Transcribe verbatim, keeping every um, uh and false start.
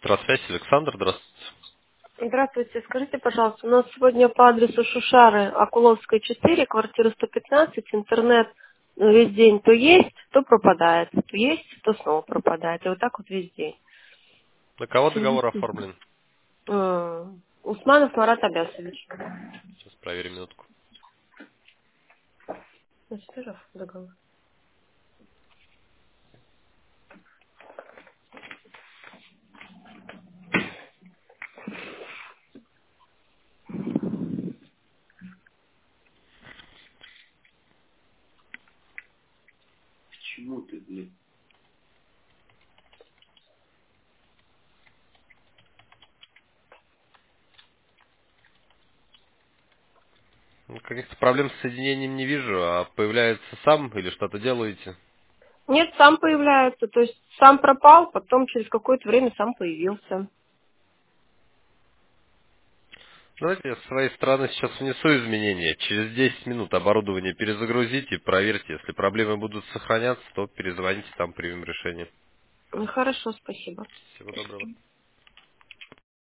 Электросвязь, Александр, здравствуйте. Здравствуйте. Скажите, пожалуйста, у нас сегодня по адресу Шушары, Акуловская, четыре, квартира сто пятнадцать, интернет ну, весь день то есть, то пропадает. То есть, то снова пропадает. И вот так вот весь день. На кого В связи договор с этим. оформлен? М, Усманов Марат Абясович. Сейчас проверим минутку. Значит, тоже договор. Ну, каких-то проблем с соединением не вижу, а появляется сам или что-то делаете? Нет, сам появляется. То есть сам пропал, потом через какое-то время сам появился. Давайте я с своей стороны сейчас внесу изменения. Через десять минут оборудование перезагрузите, проверьте. Если проблемы будут сохраняться, то перезвоните, там примем решение. Ну, хорошо, спасибо. Всего доброго.